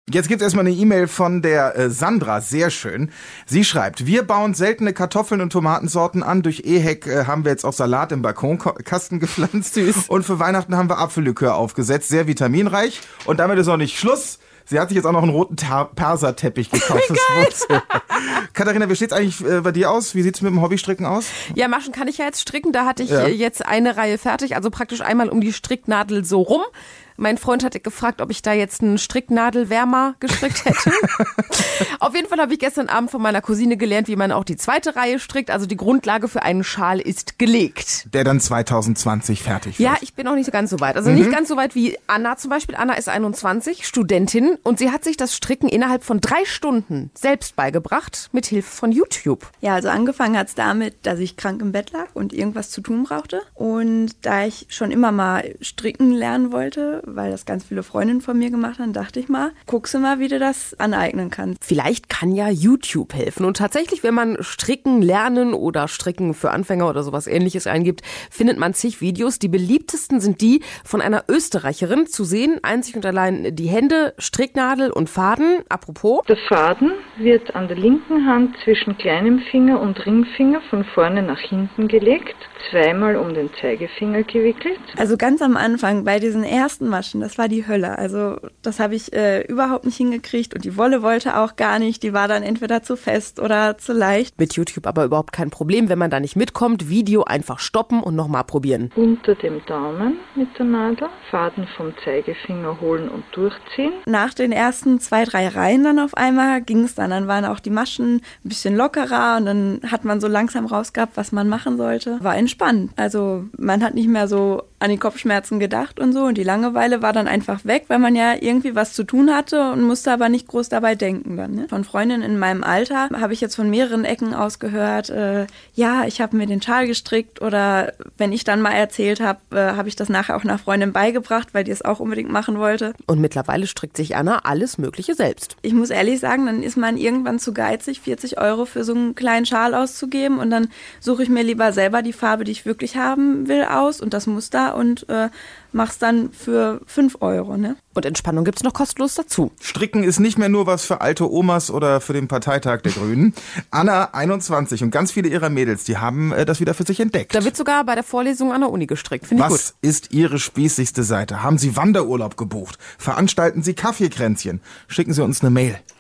Jetzt gibt's erstmal eine E-Mail von der Sandra, sehr schön. Sie schreibt, wir bauen seltene Kartoffeln und Tomatensorten an. Durch Ehek haben wir jetzt auch Salat im Balkonkasten gepflanzt. Süß. Und für Weihnachten haben wir Apfellikör aufgesetzt, sehr vitaminreich. Und damit ist auch nicht Schluss. Sie hat sich jetzt auch noch einen roten Perserteppich gekauft. Katharina, wie steht's eigentlich bei dir aus? Wie sieht's mit dem Hobbystricken aus? Ja, Maschen kann ich ja jetzt stricken. Da hatte ich jetzt eine Reihe fertig. Also praktisch einmal um die Stricknadel so rum. Mein Freund hatte gefragt, ob ich da jetzt einen Stricknadelwärmer gestrickt hätte. Auf jeden Fall habe ich gestern Abend von meiner Cousine gelernt, wie man auch die zweite Reihe strickt. Also die Grundlage für einen Schal ist gelegt. Der dann 2020 fertig wird. Ja, ich bin auch nicht ganz so weit. Also nicht ganz so weit wie Anna zum Beispiel. Anna ist 21, Studentin. Und sie hat sich das Stricken innerhalb von 3 Stunden selbst beigebracht, mit Hilfe von YouTube. Ja, also angefangen hat es damit, dass ich krank im Bett lag und irgendwas zu tun brauchte. Und da ich schon immer mal stricken lernen wollte, weil das ganz viele Freundinnen von mir gemacht haben, dachte ich mal, guckst du mal, wie du das aneignen kannst. Vielleicht kann ja YouTube helfen. Und tatsächlich, wenn man Stricken lernen oder Stricken für Anfänger oder sowas Ähnliches eingibt, findet man zig Videos. Die beliebtesten sind die von einer Österreicherin. Zu sehen, einzig und allein die Hände, Stricknadel und Faden. Apropos. Der Faden wird an der linken Hand zwischen kleinem Finger und Ringfinger von vorne nach hinten gelegt, zweimal um den Zeigefinger gewickelt. Also ganz am Anfang bei diesen ersten Maschen, das war die Hölle. Also das habe ich überhaupt nicht hingekriegt und die Wolle wollte auch gar nicht. Die war dann entweder zu fest oder zu leicht. Mit YouTube aber überhaupt kein Problem, wenn man da nicht mitkommt. Video einfach stoppen und nochmal probieren. Unter dem Daumen mit der Nadel, Faden vom Zeigefinger holen und durchziehen. Nach den ersten 2, 3 Reihen dann auf einmal ging es dann. Dann waren auch die Maschen ein bisschen lockerer und dann hat man so langsam rausgehabt, was man machen sollte. War entspannt. Also man hat nicht mehr so an die Kopfschmerzen gedacht und so und die Langeweile war dann einfach weg, weil man ja irgendwie was zu tun hatte und musste aber nicht groß dabei denken dann. Ne? Von Freundinnen in meinem Alter habe ich jetzt von mehreren Ecken aus gehört, ja, ich habe mir den Schal gestrickt oder wenn ich dann mal erzählt habe, habe ich das nachher auch einer Freundin beigebracht, weil die es auch unbedingt machen wollte. Und mittlerweile strickt sich Anna alles Mögliche selbst. Ich muss ehrlich sagen, dann ist man irgendwann zu geizig, 40 € für so einen kleinen Schal auszugeben und dann suche ich mir lieber selber die Farbe, die ich wirklich haben will, aus und das Muster und mach's dann für 5 €. Ne? Und Entspannung gibt's noch kostenlos dazu. Stricken ist nicht mehr nur was für alte Omas oder für den Parteitag der Grünen. Anna, 21 und ganz viele ihrer Mädels, die haben das wieder für sich entdeckt. Da wird sogar bei der Vorlesung an der Uni gestrickt. Finde ich gut. Was ist Ihre spießigste Seite? Haben Sie Wanderurlaub gebucht? Veranstalten Sie Kaffeekränzchen? Schicken Sie uns eine Mail.